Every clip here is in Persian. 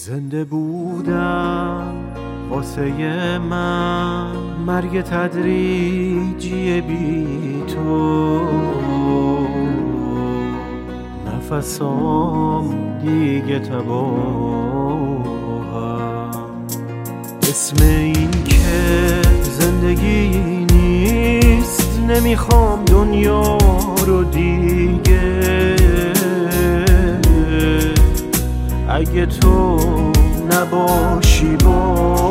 زنده بودن واسه من مرگ تدریجی بی تو، نفسام دیگه تباهم. اسم این که زندگی نیست، نمیخوام دنیا رو دیگه. اگه تو نباشی با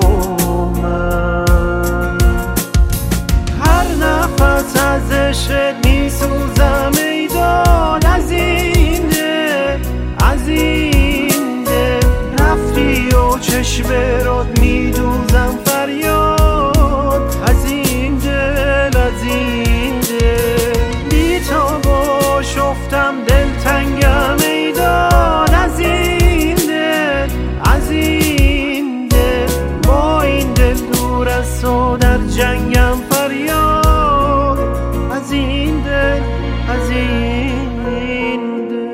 من، هر نفس از عشقت میسوزم ای داد. از این دل، از این دل رفتی و چشم راد میدوزم فریاد. از این دل، از این دل بی تو با شفتم دلتنگم ای داد. از این دل، از این دل با این دل دور از تو در جنگم فریاد. از این دل، از این دل.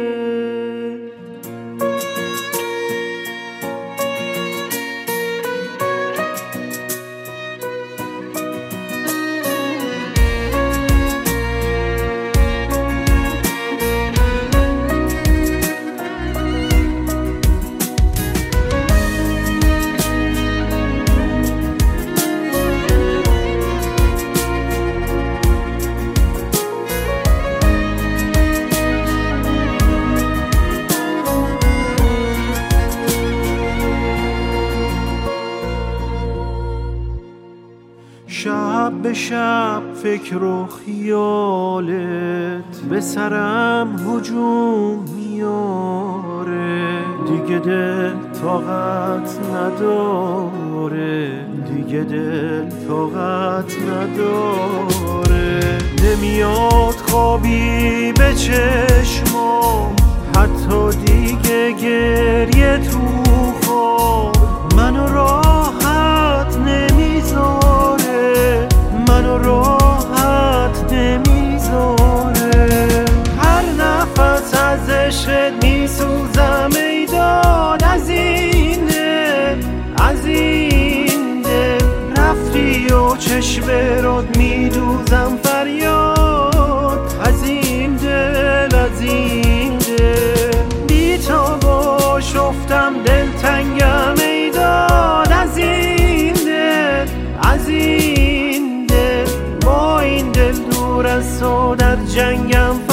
شب به شب فکر و خیالت به سرم هجوم میاره. دیگه دل طاقت نداره، دیگه دل طاقت نداره. نمیاد خوابی به چشمام، حتی دیگه گریه تو خواب منو راحت نمیذاره، منو راحت نمیذاره. هر نفس از عشقت میسوزم ای داد. از این دل، از این دل رفتی و چشم راد میدوزم فریاد. از این دل، از این دل بی تو با شفتم دلتنگم ای داد. از این دل، از این دل با این دل دور از تو در جنگم